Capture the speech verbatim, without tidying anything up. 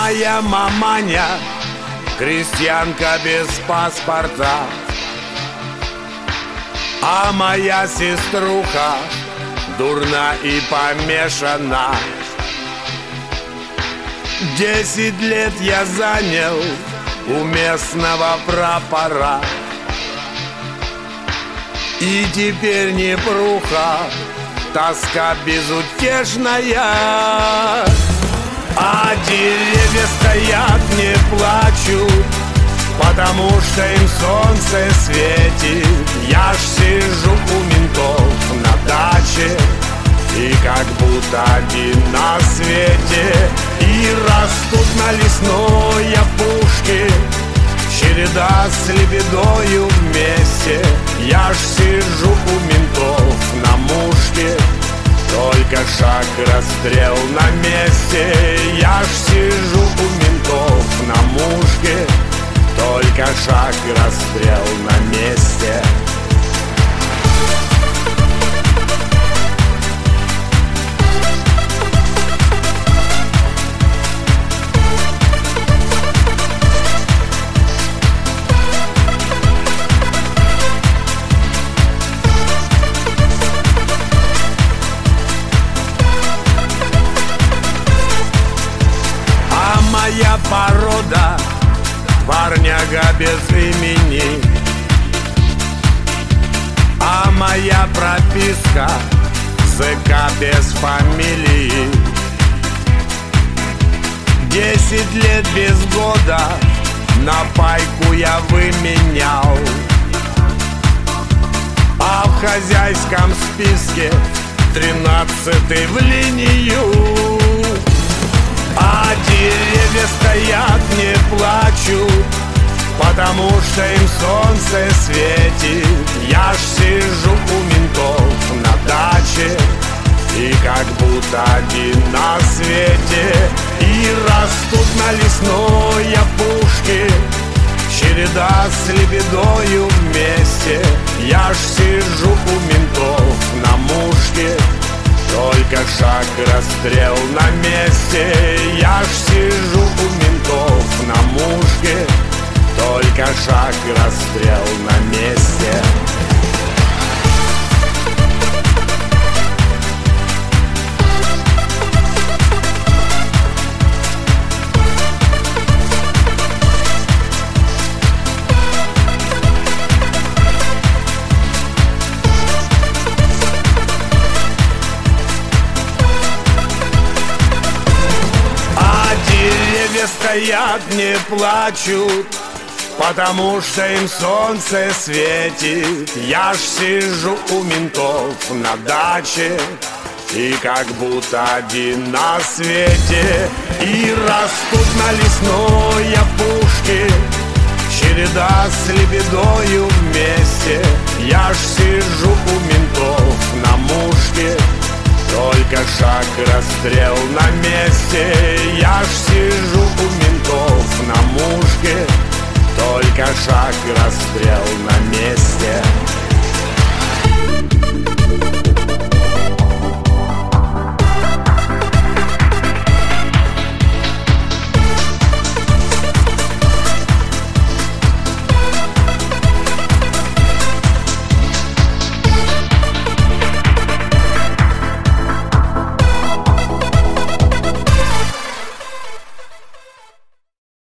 моя маманя крестьянка без паспорта, а моя сеструха дурна и помешана. Десять лет я занял у местного прапора, и теперь непруха, тоска безутешная. А деревья стоят, не плачут, потому что им солнце светит. Я ж сижу у ментов на даче и как будто один на свете. И растут на лесной опушке череда с лебедою вместе. Я ж сижу у ментов на мушке, только шаг, расстрел на месте. Я ж сижу у ментов на мушке, только шаг, расстрел на месте. Моя порода парняга без имени, а моя прописка зэка без фамилии. Десять лет без года на пайку я выменял, а в хозяйском списке тринадцатый в линию. А деревья стоят, не плачут, потому что им солнце светит. Я ж сижу у ментов на даче и как будто один на свете. И растут на лесной опушке череда с лебедою вместе. Я ж сижу у ментов на мушке, только шаг, расстрел на месте. Я ж сижу у ментов на мушке, только шаг, расстрел на месте. Деревья стоят, не плачут, потому что им солнце светит. Я ж сижу у ментов на даче и как будто один на свете. И растут на лесной опушке череда с лебедою вместе. Я ж сижу у ментов на мушке, только шаг, расстрел на месте. Я ж сижу у ментов на мушке, только шаг, расстрел на месте.